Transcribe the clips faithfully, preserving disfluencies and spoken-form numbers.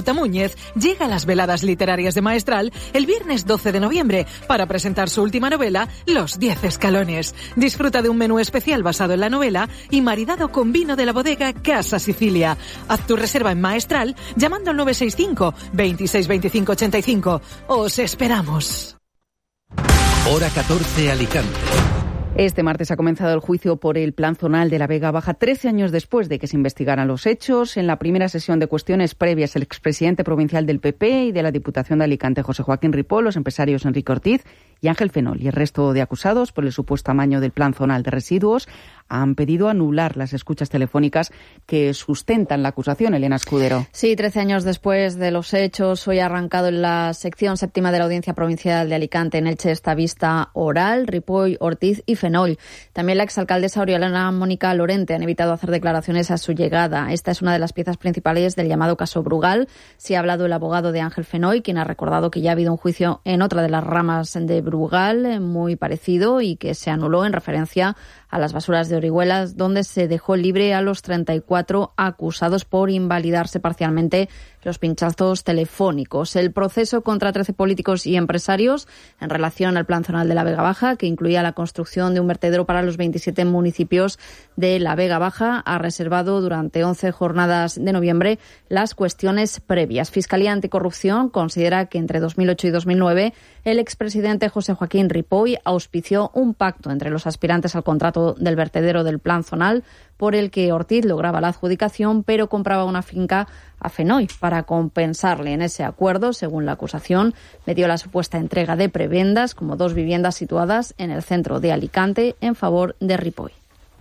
Marta Muñez llega a las veladas literarias de Maestral el viernes doce de noviembre para presentar su última novela, Los Diez Escalones. Disfruta de un menú especial basado en la novela y maridado con vino de la bodega Casa Sicilia. Haz tu reserva en Maestral llamando al nueve seis cinco, veintiséis veinticinco ochenta y cinco. ¡Os esperamos! Hora catorce, Alicante. Este martes ha comenzado el juicio por el Plan Zonal de la Vega Baja, trece años después de que se investigaran los hechos. En la primera sesión de cuestiones previas, el expresidente provincial del P P y de la Diputación de Alicante, José Joaquín Ripoll, los empresarios Enrique Ortiz y Ángel Fenol y el resto de acusados por el supuesto amaño del Plan Zonal de Residuos han pedido anular las escuchas telefónicas que sustentan la acusación. Elena Escudero. Sí, trece años después de los hechos, hoy ha arrancado en la sección séptima de la Audiencia Provincial de Alicante en Elche esta vista oral. Ripoll, Ortiz y Fenol. También la exalcaldesa oriolana Mónica Lorente han evitado hacer declaraciones a su llegada. Esta es una de las piezas principales del llamado caso Brugal. Sí ha hablado el abogado de Ángel Fenol, quien ha recordado que ya ha habido un juicio en otra de las ramas de Brugal, muy parecido, y que se anuló en referencia a las basuras de Orihuelas, donde se dejó libre a los treinta y cuatro acusados por invalidarse parcialmente los pinchazos telefónicos. El proceso contra trece políticos y empresarios en relación al Plan Zonal de la Vega Baja, que incluía la construcción de un vertedero para los veintisiete municipios de la Vega Baja, ha reservado durante once jornadas de noviembre las cuestiones previas. Fiscalía Anticorrupción considera que entre dos mil ocho y dos mil nueve el expresidente José Joaquín Ripoll auspició un pacto entre los aspirantes al contrato del vertedero del Plan Zonal, por el que Ortiz lograba la adjudicación, pero compraba una finca a Fenol para compensarle. En ese acuerdo, según la acusación, medió la supuesta entrega de prebendas, como dos viviendas situadas en el centro de Alicante, en favor de Ripoll.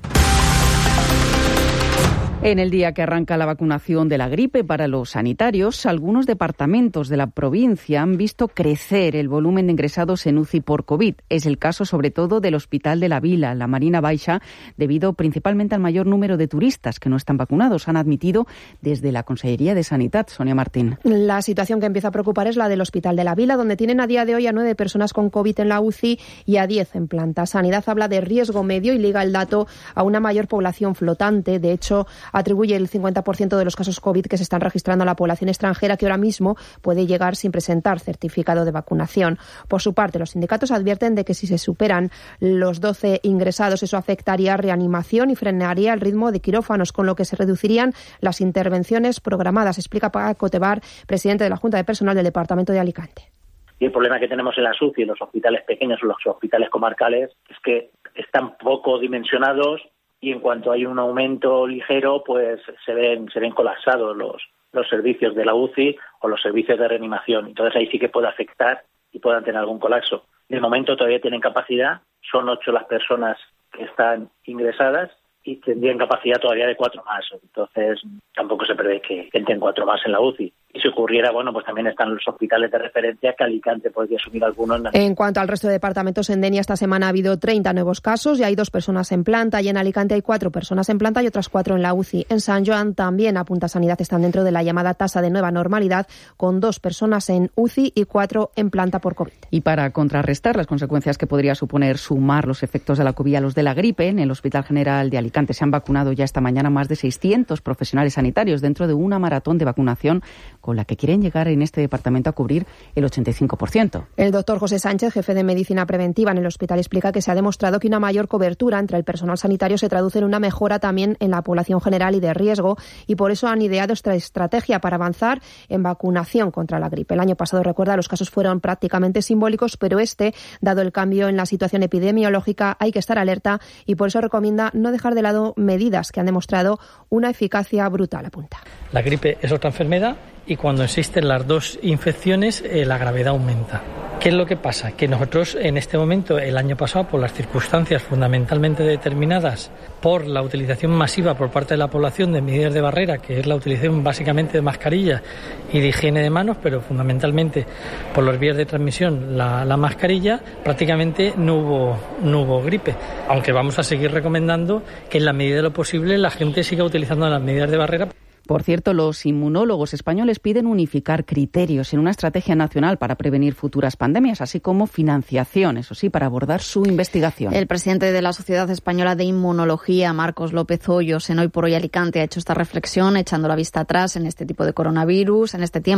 En el día que arranca la vacunación de la gripe para los sanitarios, algunos departamentos de la provincia han visto crecer el volumen de ingresados en U C I por COVID. Es el caso sobre todo del Hospital de la Vila, la Marina Baixa, debido principalmente al mayor número de turistas que no están vacunados. Han admitido desde la Consellería de Sanidad. Sonia Martín. La situación que empieza a preocupar es la del Hospital de la Vila, donde tienen a día de hoy a nueve personas con COVID en la U C I y a diez en planta. Sanidad habla de riesgo medio y liga el dato a una mayor población flotante. De hecho, atribuye el cincuenta por ciento de los casos COVID que se están registrando a la población extranjera, que ahora mismo puede llegar sin presentar certificado de vacunación. Por su parte, los sindicatos advierten de que si se superan los doce ingresados, eso afectaría a reanimación y frenaría el ritmo de quirófanos, con lo que se reducirían las intervenciones programadas, explica Paco Tebar, presidente de la Junta de Personal del Departamento de Alicante. Y el problema que tenemos en las U C I, en los hospitales pequeños o los hospitales comarcales, es que están poco dimensionados y en cuanto hay un aumento ligero, pues se ven se ven colapsados los, los servicios de la U C I o los servicios de reanimación. Entonces ahí sí que puede afectar y puedan tener algún colapso. De momento todavía tienen capacidad, son ocho las personas que están ingresadas y tendrían capacidad todavía de cuatro más. Entonces tampoco se prevé que entren cuatro más en la U C I. Y si ocurriera, bueno, pues también están los hospitales de referencia, que Alicante podría asumir algunos. En, en cuanto al resto de departamentos, en Denia esta semana ha habido treinta nuevos casos y hay dos personas en planta, y en Alicante hay cuatro personas en planta y otras cuatro en la U C I. En San Joan también, apunta Sanidad, están dentro de la llamada tasa de nueva normalidad, con dos personas en U C I y cuatro en planta por COVID. Y para contrarrestar las consecuencias que podría suponer sumar los efectos de la COVID a los de la gripe, en el Hospital General de Alicante se han vacunado ya esta mañana más de seiscientos profesionales sanitarios dentro de una maratón de vacunación con la que quieren llegar en este departamento a cubrir el ochenta y cinco por ciento. El doctor José Sánchez, jefe de Medicina Preventiva en el hospital, explica que se ha demostrado que una mayor cobertura entre el personal sanitario se traduce en una mejora también en la población general y de riesgo, y por eso han ideado esta estrategia para avanzar en vacunación contra la gripe. El año pasado, recuerda, los casos fueron prácticamente simbólicos, pero este, dado el cambio en la situación epidemiológica, hay que estar alerta y por eso recomienda no dejar de lado medidas que han demostrado una eficacia brutal, apunta. La gripe es otra enfermedad y cuando existen las dos infecciones eh, la gravedad aumenta. ¿Qué es lo que pasa? Que nosotros en este momento, el año pasado, por las circunstancias fundamentalmente determinadas por la utilización masiva por parte de la población de medidas de barrera, que es la utilización básicamente de mascarillas y de higiene de manos, pero fundamentalmente por las vías de transmisión la, la mascarilla, prácticamente no hubo, no hubo gripe. Aunque vamos a seguir recomendando que en la medida de lo posible la gente siga utilizando las medidas de barrera. Por cierto, los inmunólogos españoles piden unificar criterios en una estrategia nacional para prevenir futuras pandemias, así como financiación, eso sí, para abordar su investigación. El presidente de la Sociedad Española de Inmunología, Marcos López Hoyos, en Hoy por Hoy Alicante, ha hecho esta reflexión echando la vista atrás en este tipo de coronavirus, en este tiempo